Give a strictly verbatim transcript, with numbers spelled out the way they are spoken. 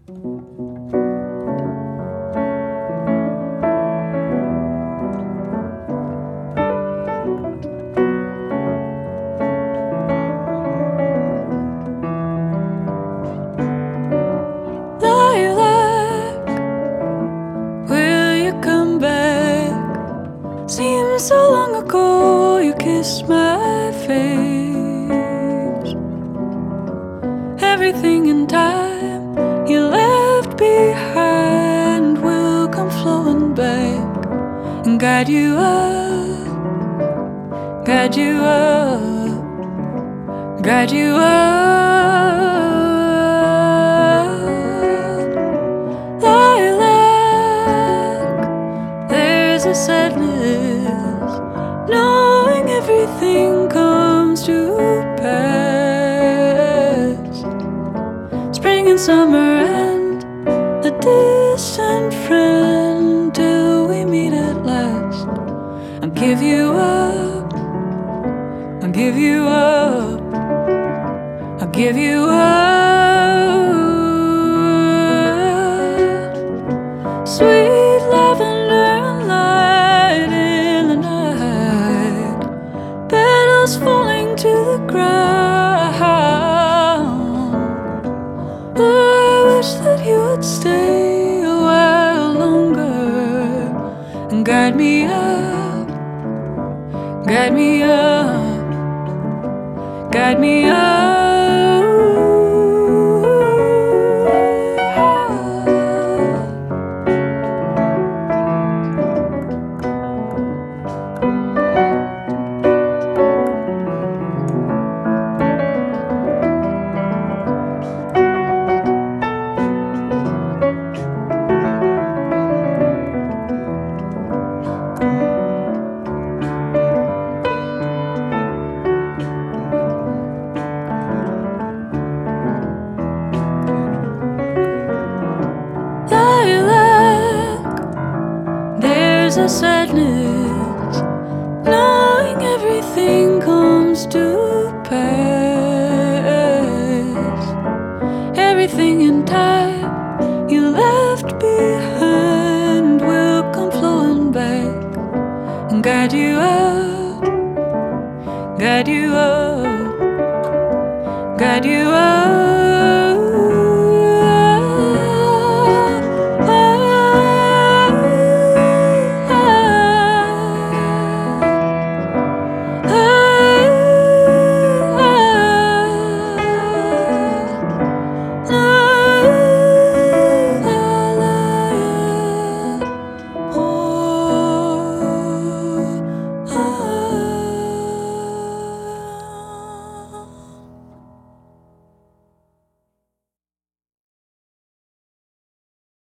Seems so long ago you kissed my face. Everything in time you left behind will come flowing back and guide you up, guide you up, guide you up. Lilac, there's a sadness knowing everything comes to pass. Spring and summer and a distant friend till we meet at last. I'll give you up, I'll give you up, I'll give you up. Sweet lavender and light in the night, petals falling to the ground. Oh, I wish that you would stay a while longer and guide me up, guide me up, guide me up. There's a sadness knowing everything comes to pass. Everything in time you left behind will come flowing back and guide you up, guide you up, guide you up.